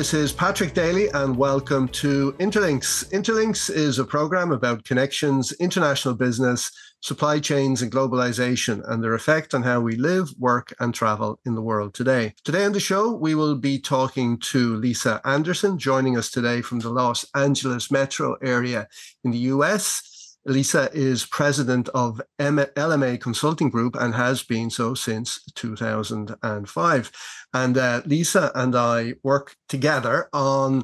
This is Patrick Daly and welcome to Interlinks. Interlinks is a program about connections, international business, supply chains and globalization and their effect on how we live, work and travel in the world today. Today on the show, we will be talking to Lisa Anderson, joining us today from the Los Angeles metro area in the US. Lisa is president of LMA Consulting Group and has been so since 2005. And Lisa and I work together on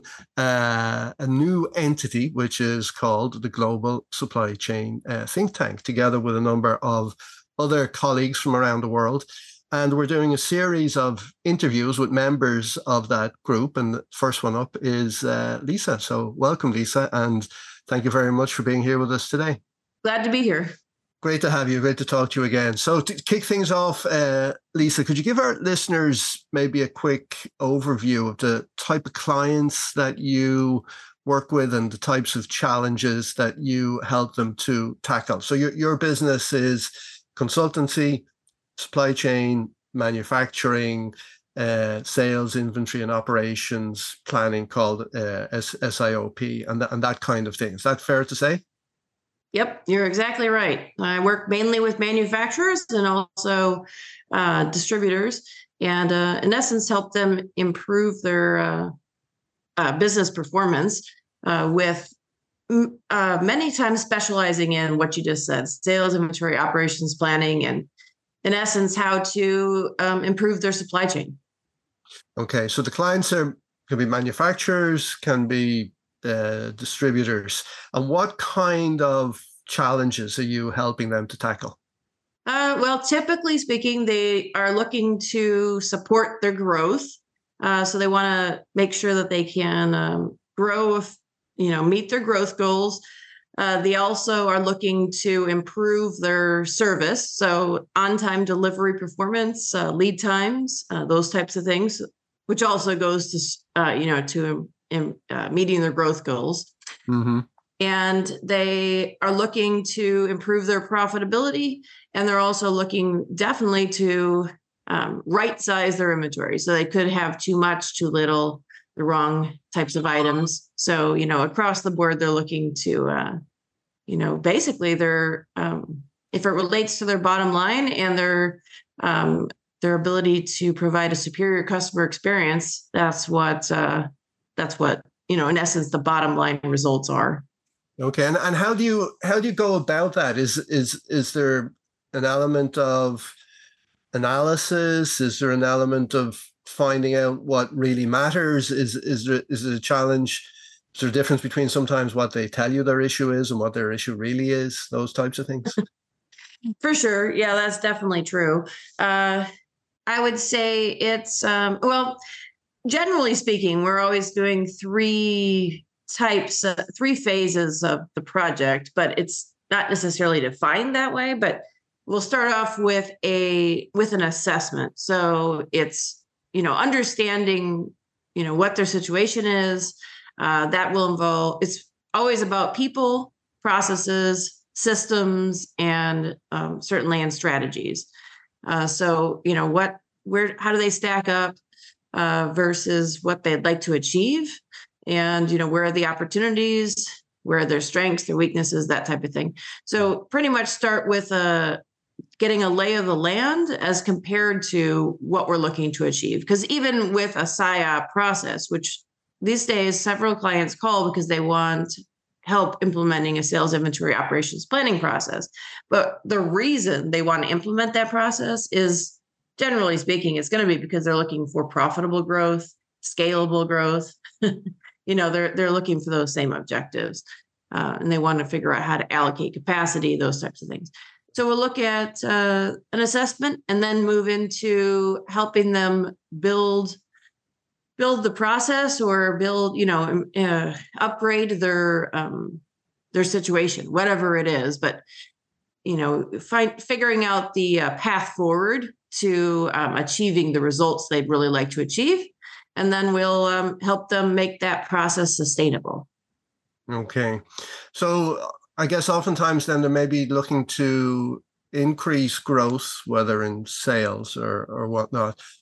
a new entity, which is called the Global Supply Chain Think Tank, together with a number of other colleagues from around the world. And we're doing a series of interviews with members of that group. And the first one up is Lisa. So welcome, Lisa. And thank you very much for being here with us today. Glad to be here. Great to have you. Great to talk to you again. So to kick things off, Lisa, could you give our listeners maybe a quick overview of the type of clients that you work with and the types of challenges that you help them to tackle? So your business is consultancy, supply chain, manufacturing, sales, inventory and operations planning called SIOP and that kind of thing. Is that fair to say? Yep, you're exactly right. I work mainly with manufacturers and also distributors, and in essence, help them improve their business performance with many times specializing in what you just said, sales, inventory, operations planning, and in essence, how to improve their supply chain. Okay, so the clients can be manufacturers, can be distributors. And what kind of challenges are you helping them to tackle? Well, typically speaking, they are looking to support their growth. So they want to make sure that they can grow, meet their growth goals. They also are looking to improve their service. So on-time delivery performance, lead times, those types of things, which also goes to, meeting their growth goals. Mm-hmm. And they are looking to improve their profitability. And they're also looking definitely to right size their inventory. So they could have too much, too little, the wrong types of items. So, across the board, they're looking to, basically they're, if it relates to their bottom line and their ability to provide a superior customer experience, that's what, in essence, the bottom line results are. Okay. And how do you go about that? Is there an element of analysis? Is there an element of finding out what really matters? Is it a challenge? Is there a difference between sometimes what they tell you their issue is and what their issue really is? Those types of things? For sure. Yeah, that's definitely true. I would say it's, generally speaking, we're always doing three phases of the project, but it's not necessarily defined that way. But we'll start off with an assessment. So it's, understanding, what their situation is. That will involve, it's always about people, processes, systems, and certainly in strategies. So, how do they stack up versus what they'd like to achieve? And, where are the opportunities? Where are their strengths, their weaknesses, that type of thing. So pretty much start with getting a lay of the land as compared to what we're looking to achieve. Because even with a SIOP process, which these days several clients call because they want help implementing a sales inventory operations planning process. But the reason they want to implement that process is, generally speaking, it's going to be because they're looking for profitable growth, scalable growth. They're looking for those same objectives, and they want to figure out how to allocate capacity, those types of things. So we'll look at an assessment and then move into helping them build the process or upgrade their situation, whatever it is. But figuring out the path forward to achieving the results they'd really like to achieve. And then we'll help them make that process sustainable. Okay. So I guess oftentimes then they may be looking to increase growth, whether in sales or whatnot,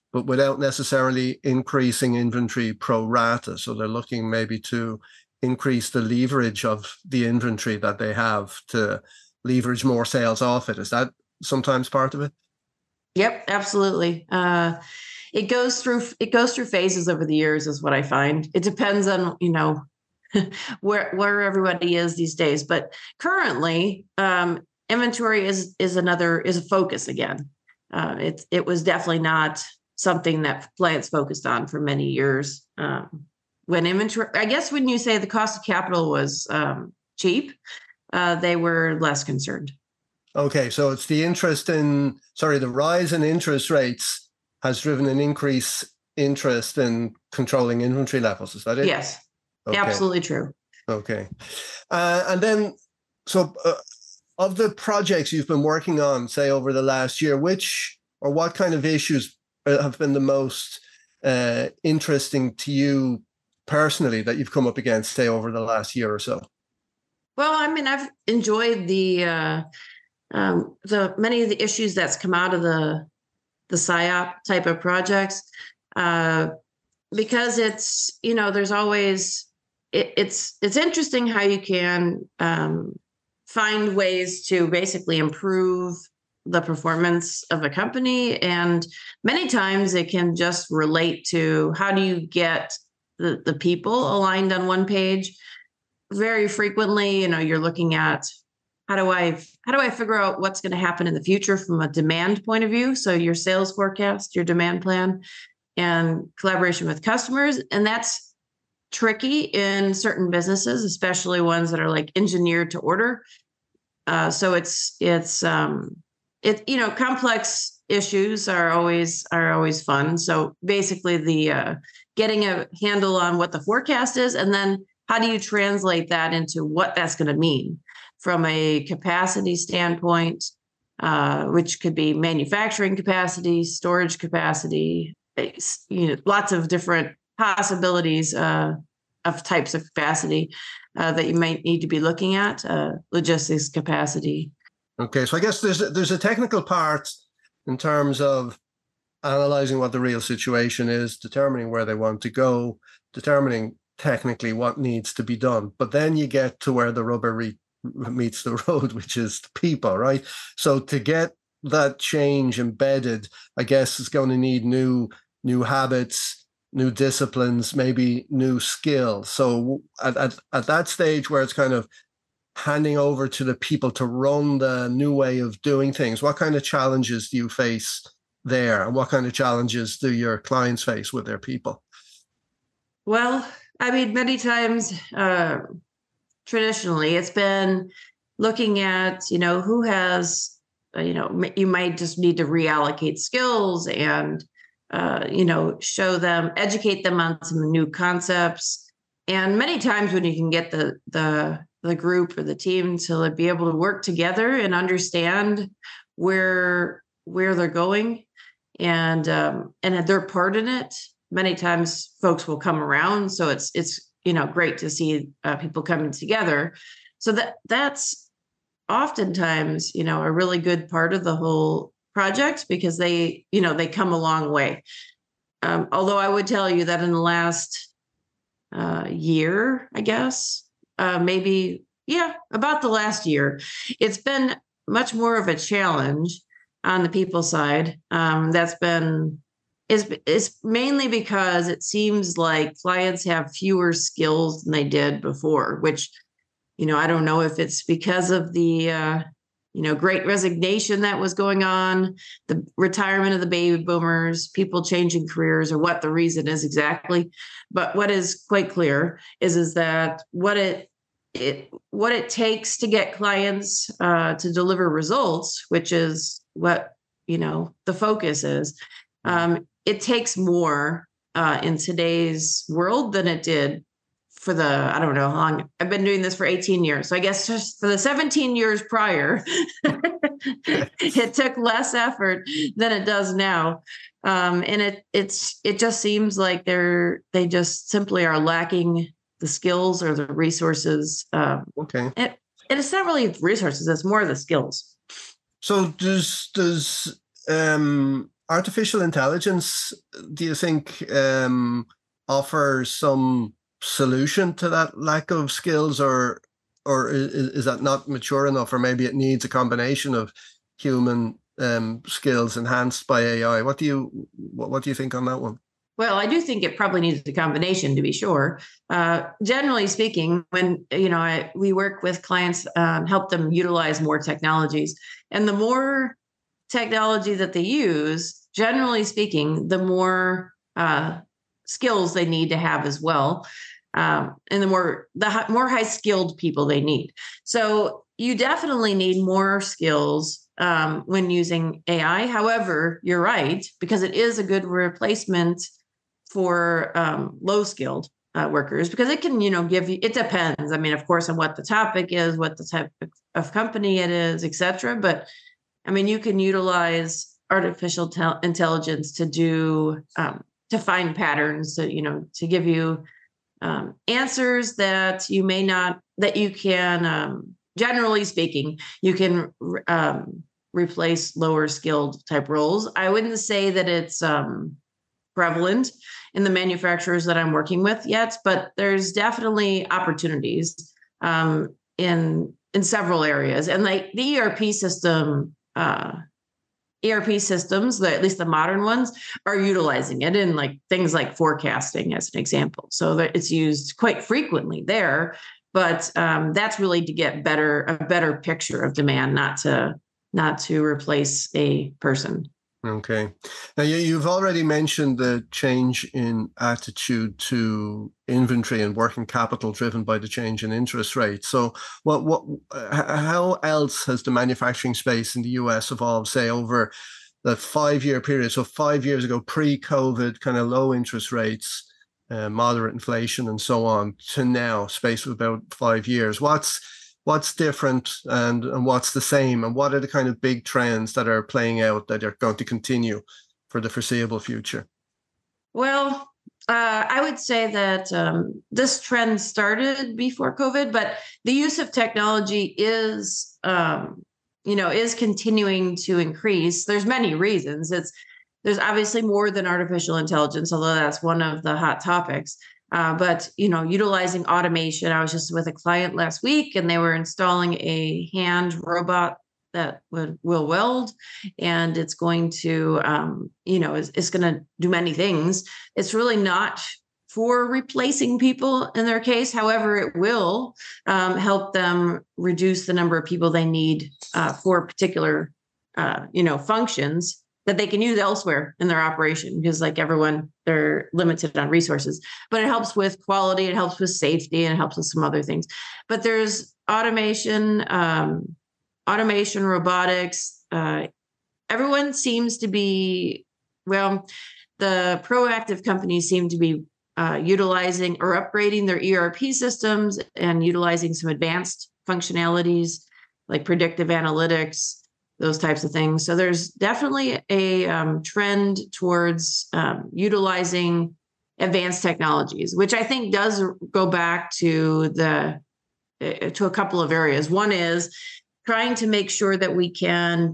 but without necessarily increasing inventory pro rata. So they're looking maybe to increase the leverage of the inventory that they have to leverage more sales off it. Is that sometimes part of it? Yep, absolutely. It goes through phases over the years, is what I find. It depends on where everybody is these days, but currently, inventory is a focus again. It was definitely not something that clients focused on for many years. When inventory, I guess, when you say the cost of capital was cheap, they were less concerned. Okay, so it's the rise in interest rates has driven an increase interest in controlling inventory levels. Is that it? Yes, okay. Absolutely true. Okay. And then, of the projects you've been working on, say, over the last year, which or what kind of issues have been the most interesting to you personally that you've come up against, say, over the last year or so? Well, I mean, I've enjoyed the many of the issues that's come out of the SIOP type of projects, because it's, there's always, it's interesting how you can find ways to basically improve the performance of a company. And many times it can just relate to how do you get the people aligned on one page. Very frequently, you're looking at how do I figure out what's going to happen in the future from a demand point of view? So your sales forecast, your demand plan, and collaboration with customers. And that's tricky in certain businesses, especially ones that are like engineered to order. So it's complex issues are always fun. So basically the getting a handle on what the forecast is, and then how do you translate that into what that's going to mean from a capacity standpoint, which could be manufacturing capacity, storage capacity, lots of different possibilities of types of capacity that you might need to be looking at, logistics capacity. Okay, so I guess there's a technical part in terms of analyzing what the real situation is, determining where they want to go, determining technically what needs to be done. But then you get to where the rubber meets the road, which is the people, right? So to get that change embedded, I guess it's going to need new habits, new disciplines, maybe new skills. So at that stage where it's kind of handing over to the people to run the new way of doing things, what kind of challenges do you face there? And what kind of challenges do your clients face with their people? Well, I mean, many times, traditionally, it's been looking at, who has, you might just need to reallocate skills and, show them, educate them on some new concepts. And many times when you can get the group or the team to be able to work together and understand where they're going and their part in it, many times folks will come around. So it's great to see people coming together. So that's oftentimes, a really good part of the whole project, because they come a long way. Although I would tell you that in the last year, I guess, about the last year, it's been much more of a challenge on the people side. It's mainly because it seems like clients have fewer skills than they did before, which, I don't know if it's because of the, great resignation that was going on, the retirement of the baby boomers, people changing careers, or what the reason is exactly. But what is quite clear is that what it takes to get clients to deliver results, which is what, the focus is. It takes more in today's world than it did for I don't know how long. I've been doing this for 18 years. So I guess just for the 17 years prior, it took less effort than it does now. And it just seems like they just simply are lacking the skills or the resources. Okay. And it's not really resources, it's more the skills. So does artificial intelligence, do you think offers some solution to that lack of skills, or is that not mature enough, or maybe it needs a combination of human skills enhanced by AI? What do you think on that one? Well, I do think it probably needs a combination, to be sure. Generally speaking, when we work with clients, help them utilize more technologies, and the more technology that they use, generally speaking, the more skills they need to have as well, and the more high skilled people they need. So you definitely need more skills when using AI. However, you're right, because it is a good replacement for low skilled workers, because it can, give you, it depends. I mean, of course, on what the topic is, what the type of company it is, et cetera. But I mean, you can utilize artificial intelligence to do, to find patterns, to give you answers that you may not, that you can, generally speaking, you can replace lower skilled type roles. I wouldn't say that it's prevalent in the manufacturers that I'm working with yet, but there's definitely opportunities in several areas. And like the ERP system, ERP systems, at least the modern ones, are utilizing it in like things like forecasting, as an example. So that it's used quite frequently there, but that's really to get a better picture of demand, not to replace a person. Okay. Now, you've already mentioned the change in attitude to inventory and working capital driven by the change in interest rates. So how else has the manufacturing space in the US evolved, say, over the 5-year period? So 5 years ago, pre-COVID, kind of low interest rates, moderate inflation and so on, to now, space of about 5 years. What's different and what's the same, and what are the kind of big trends that are playing out that are going to continue for the foreseeable future? Well, I would say that this trend started before COVID, but the use of technology is continuing to increase. There's many reasons. There's obviously more than artificial intelligence, although that's one of the hot topics. But utilizing automation. I was just with a client last week, and they were installing a hand robot that will weld, and it's going to, it's going to do many things. It's really not for replacing people in their case. However, it will help them reduce the number of people they need for particular, functions that they can use elsewhere in their operation, because like everyone, they're limited on resources. But it helps with quality, it helps with safety, and it helps with some other things. But there's automation, robotics. Everyone seems to be, the proactive companies seem to be utilizing or upgrading their ERP systems and utilizing some advanced functionalities like predictive analytics, those types of things. So there's definitely a trend towards utilizing advanced technologies, which I think does go back to a couple of areas. One is trying to make sure that we can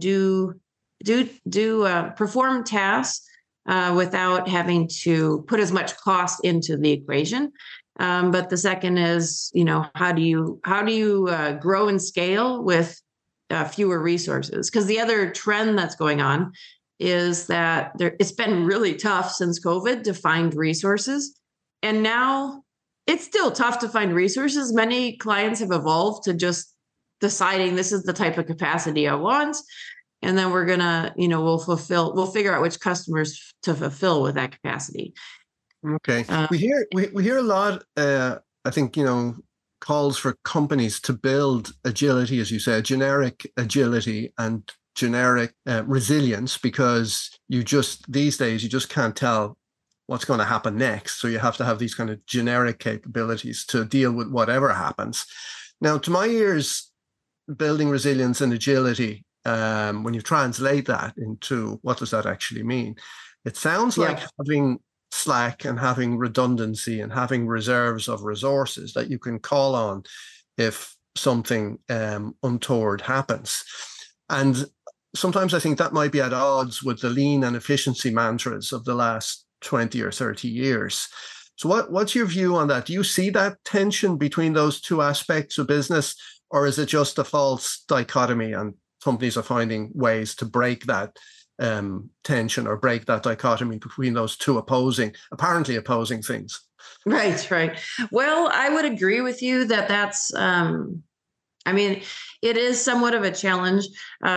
perform tasks without having to put as much cost into the equation. But the second is, how do you grow and scale with fewer resources? Because the other trend that's going on is that it's been really tough since COVID to find resources. And now it's still tough to find resources. Many clients have evolved to just deciding this is the type of capacity I want. And then we're going to, we'll figure out which customers to fulfill with that capacity. Okay. We hear a lot, I think, calls for companies to build agility, as you said, generic agility and generic resilience, because these days you just can't tell what's going to happen next. So you have to have these kind of generic capabilities to deal with whatever happens. Now, to my ears, building resilience and agility, when you translate that into what does that actually mean? It sounds like having slack and having redundancy and having reserves of resources that you can call on if something untoward happens. And sometimes I think that might be at odds with the lean and efficiency mantras of the last 20 or 30 years. So what's your view on that? Do you see that tension between those two aspects of business, or is it just a false dichotomy and companies are finding ways to break that tension or break that dichotomy between those two apparently opposing things? Right, right. Well, I would agree with you that that's, I mean, it is somewhat of a challenge.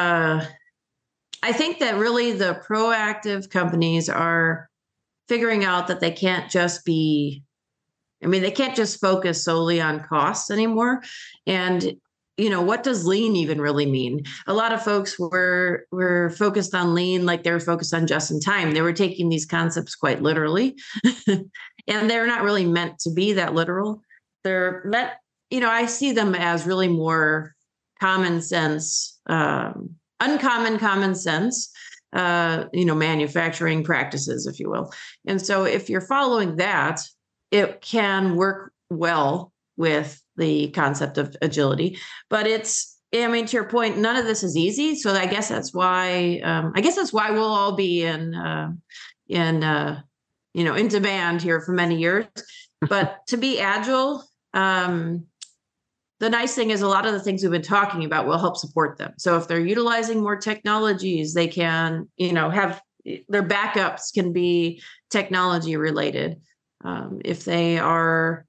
I think that really the proactive companies are figuring out that they can't just they can't just focus solely on costs anymore. And, what does lean even really mean? A lot of folks were focused on lean like they were focused on just in time. They were taking these concepts quite literally. And they're not really meant to be that literal. They're meant, I see them as really more common sense, uncommon common sense, manufacturing practices, if you will. And so if you're following that, it can work well with the concept of agility. But to your point, none of this is easy. So I guess that's why we'll all be in demand here for many years. But to be agile, the nice thing is a lot of the things we've been talking about will help support them. So if they're utilizing more technologies, they can, have their backups can be technology related. If they're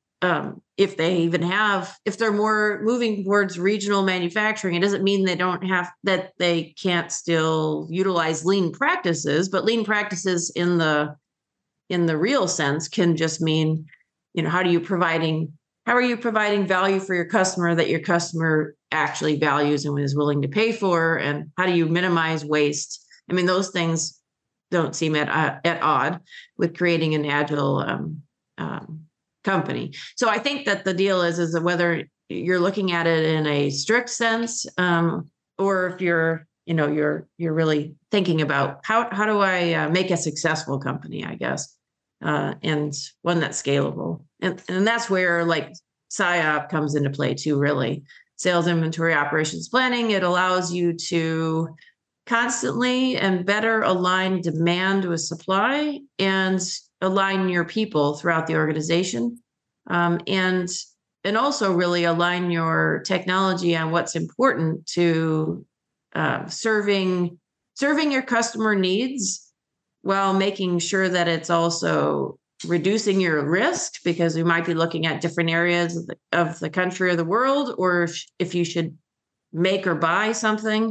more moving towards regional manufacturing, it doesn't mean they can't still utilize lean practices, but lean practices in the real sense can just mean, how are you providing value for your customer that your customer actually values and is willing to pay for? And how do you minimize waste? Those things don't seem at odd with creating an agile company. So I think that the deal is that whether you're looking at it in a strict sense, or if you're really thinking about how do I make a successful company, I guess. And one that's scalable. And that's where like SIOP comes into play too, really. Sales, inventory, operations planning. It allows you to constantly and better align demand with supply and align your people throughout the organization. And also really align your technology on what's important to serving your customer needs, while making sure that it's also reducing your risk, because we might be looking at different areas of the country or the world, or if you should make or buy something,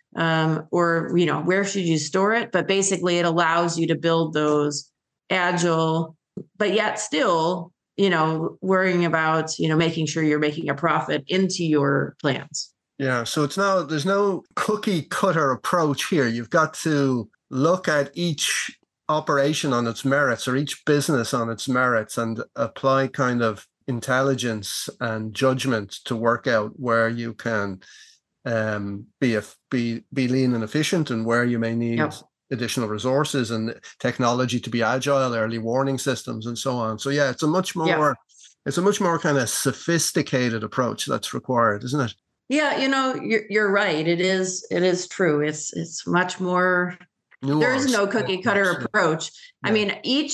or where should you store it. But basically, it allows you to build those agile, but yet still, worrying about making sure you're making a profit into your plans. Yeah. So there's no cookie cutter approach here. You've got to look at each operation on its merits, or each business on its merits, and apply kind of intelligence and judgment to work out where you can be lean and efficient, and where you may need additional resources and technology to be agile, early warning systems, and so on. So yeah, it's a much more kind of sophisticated approach that's required, isn't it? Yeah, you're right. It is true. It's much more. There is no cookie cutter approach. Yeah.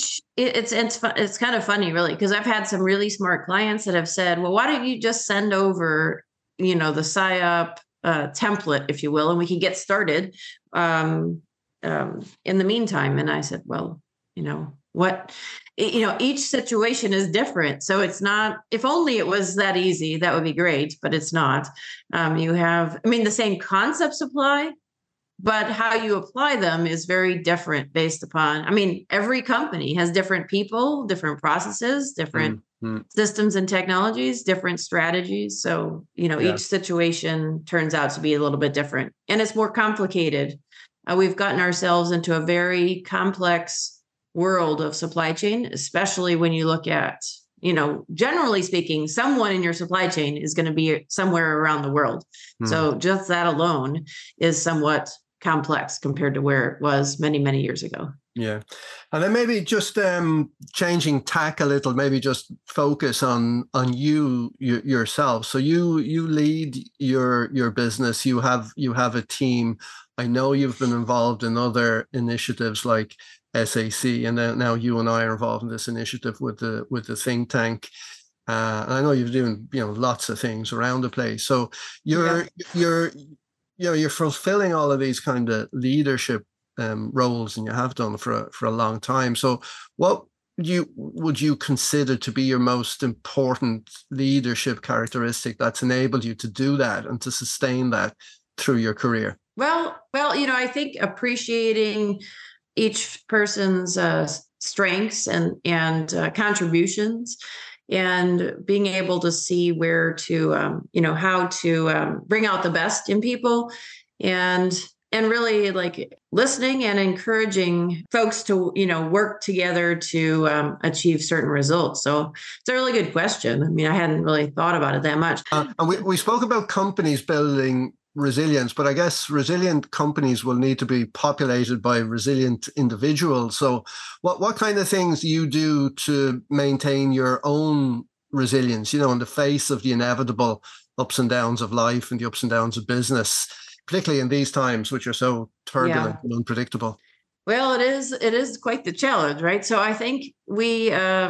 It's kind of funny, really, because I've had some really smart clients that have said, well, why don't you just send over, the SIOP template, if you will, and we can get started in the meantime. And I said, well, each situation is different. So it's not, if only it was that easy, that would be great, but it's not. The same concepts apply, but how you apply them is very different based upon, every company has different people, different processes, different systems and technologies, different strategies. So, each situation turns out to be a little bit different, and it's more complicated. We've gotten ourselves into a very complex world of supply chain, especially when you look at, generally speaking, someone in your supply chain is going to be somewhere around the world. So just that alone is somewhat complex compared to where it was many, many years ago. Yeah. And then maybe just changing tack a little, maybe just focus on you yourself. So you lead your business, you have a team. I know you've been involved in other initiatives like SAC, and then now you and I are involved in this initiative with the think tank. And I know you're doing, lots of things around the place. So you're you're fulfilling all of these kind of leadership roles, and you have done for a long time. So what would you consider to be your most important leadership characteristic that's enabled you to do that and to sustain that through your career? Well, I think appreciating each person's strengths and contributions, and being able to see where to, how to bring out the best in people, and really like listening and encouraging folks to, work together to achieve certain results. So it's a really good question. I mean, I hadn't really thought about it that much. And we spoke about companies building resilience, but I guess resilient companies will need to be populated by resilient individuals. So what kind of things do you do to maintain your own resilience, in the face of the inevitable ups and downs of life and the ups and downs of business, particularly in these times, which are so turbulent and unpredictable? Well, it is quite the challenge, right? So I think you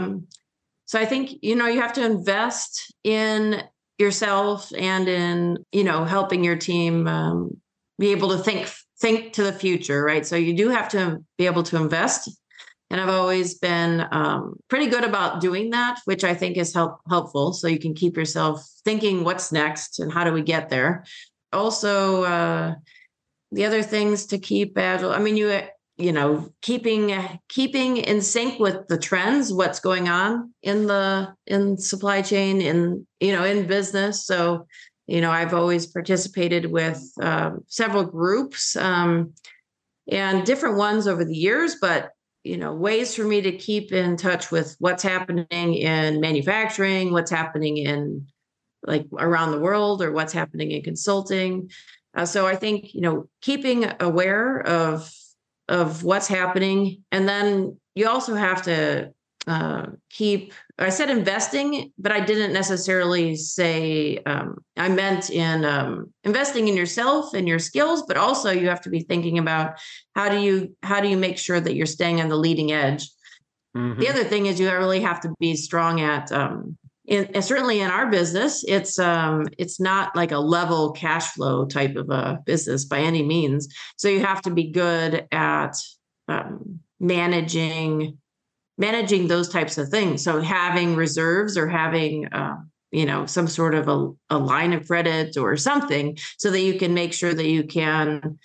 have to invest in yourself and in, helping your team be able to think to the future, right? So you do have to be able to invest. And I've always been pretty good about doing that, which I think is helpful. So you can keep yourself thinking what's next and how do we get there. Also, the other things to keep agile. I mean, keeping in sync with the trends, what's going on in supply chain, in business. So, I've always participated with several groups and different ones over the years, but ways for me to keep in touch with what's happening in manufacturing, what's happening in like around the world, or what's happening in consulting. So I think, keeping aware of what's happening. And then you also have to I said investing, but I didn't necessarily say, I meant in investing in yourself and your skills, but also you have to be thinking about how do you make sure that you're staying on the leading edge. Mm-hmm. The other thing is you really have to be strong at, certainly in our business, it's not like a level cash flow type of a business by any means. So you have to be good at managing those types of things. So having reserves, or having some sort of a line of credit or something, so that you can make sure that you can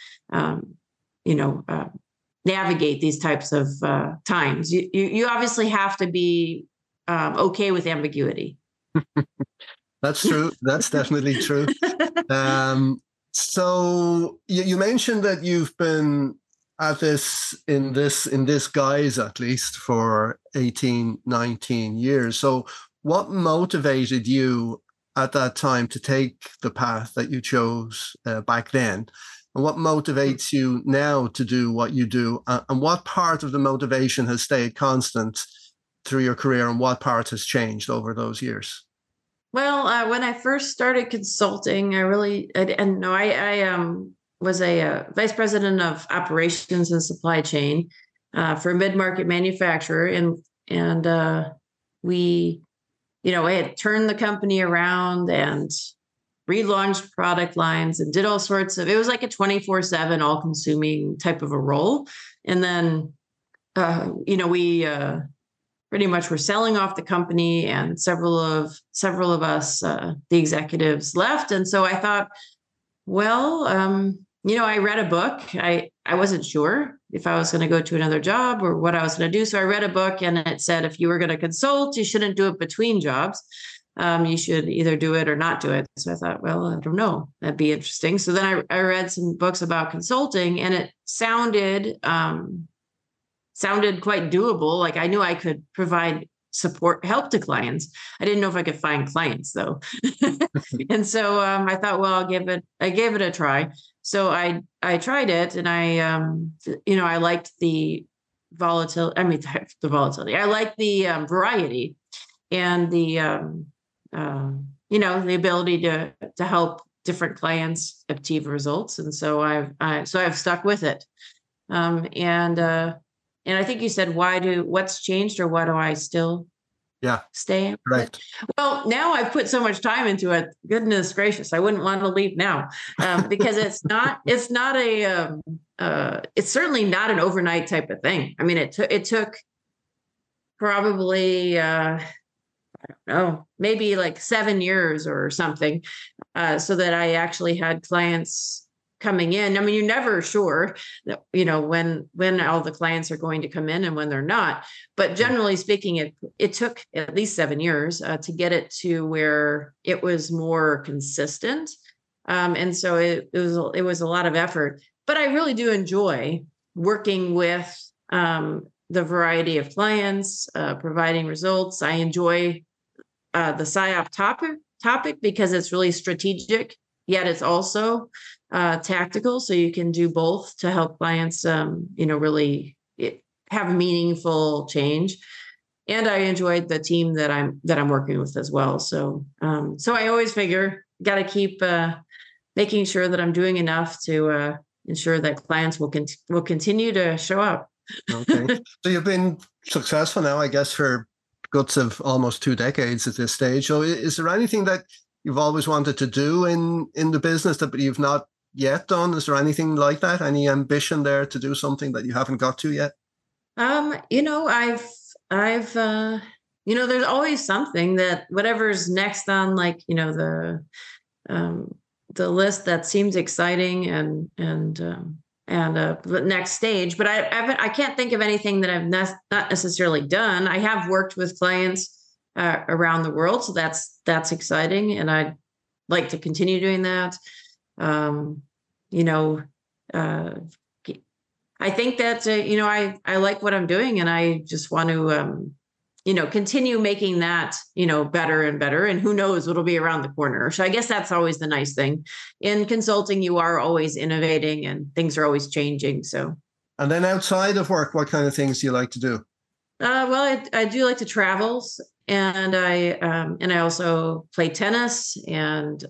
navigate these types of times. You obviously have to be okay with ambiguity. That's true. That's definitely true. So you mentioned that you've been at this in this guise at least for 18, 19 years. So what motivated you at that time to take the path that you chose back then? And what motivates you now to do what you do? And what part of the motivation has stayed constant through your career, and what part has changed over those years? Well, when I first started consulting, I was a vice president of operations and supply chain for a mid-market manufacturer, and we, I had turned the company around and relaunched product lines and did all sorts of. It was like a 24/7, all-consuming type of a role, and then we pretty much were selling off the company, and several of us, the executives, left. And so I thought, well, I read a book. I wasn't sure if I was going to go to another job or what I was going to do. So I read a book, and it said, if you were going to consult, you shouldn't do it between jobs. You should either do it or not do it. So I thought, well, I don't know. That'd be interesting. So then I read some books about consulting, and it sounded quite doable. Like I knew I could provide help to clients. I didn't know if I could find clients though. And so I thought, well, I gave it a try. So I tried it, and I liked the volatility. I mean, the volatility. I liked the variety, and the ability to different clients achieve results. And so I've stuck with it. And I think you said, what's changed, or why do I still stay? Right. Well, now I've put so much time into it. Goodness gracious, I wouldn't want to leave now, because it's certainly not an overnight type of thing. I mean, it took probably, I don't know, maybe like 7 years or something, so that I actually had clients coming in. I mean, you're never sure that, when all the clients are going to come in and when they're not. But generally speaking, it took at least 7 years to get it to where it was more consistent. And so it was a lot of effort. But I really do enjoy working with the variety of clients, providing results. I enjoy the SIOP topic because it's really strategic, yet it's also tactical. So you can do both to help clients, really have meaningful change. And I enjoyed the team that I'm working with as well. So I always figure, got to keep making sure that I'm doing enough to ensure that clients will continue to show up. Okay. So you've been successful now, I guess, for guts of almost 2 decades at this stage. So is there anything that you've always wanted to do in the business that you've not yet done? Is there anything like that? Any ambition there to do something that you haven't got to yet? I've there's always something that whatever's next on, like, the list that seems exciting and the next stage. But I can't think of anything that I've not necessarily done. I have worked with clients around the world, so that's exciting, and I'd like to continue doing that. I think that I like what I'm doing, and I just want to continue making that better and better. And who knows what'll be around the corner. So I guess that's always the nice thing in consulting. You are always innovating, and things are always changing. So. And then outside of work, what kind of things do you like to do? Well, I do like to travel, and I also play tennis, and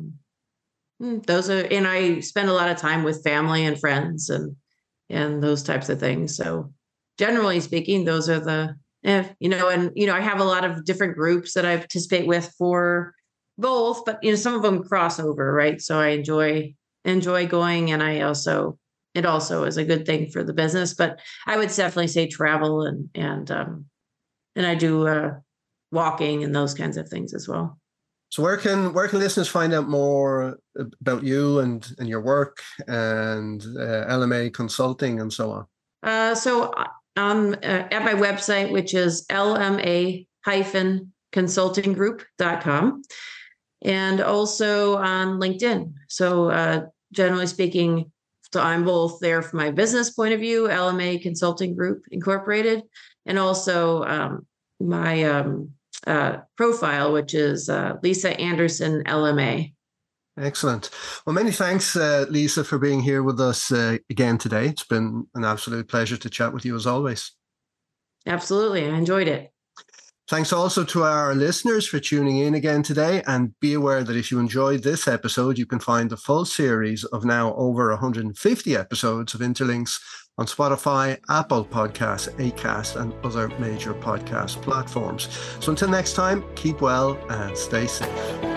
and I spend a lot of time with family and friends and those types of things. So generally speaking, those are I have a lot of different groups that I participate with for both, but some of them cross over, right? So I enjoy going, and it also is a good thing for the business. But I would definitely say travel and I do walking and those kinds of things as well. So where can listeners find out more about you and your work and LMA Consulting and so on? So at my website, which is lma-consultinggroup.com, and also on LinkedIn. So generally speaking, so I'm both there from my business point of view, LMA Consulting Group Incorporated, and also my profile, which is Lisa Anderson LMA. Excellent. Well, many thanks, Lisa, for being here with us again today. It's been an absolute pleasure to chat with you as always. Absolutely. I enjoyed it. Thanks also to our listeners for tuning in again today. And be aware that if you enjoyed this episode, you can find the full series of now over 150 episodes of Interlinks on Spotify, Apple Podcasts, Acast, and other major podcast platforms. So until next time, keep well and stay safe.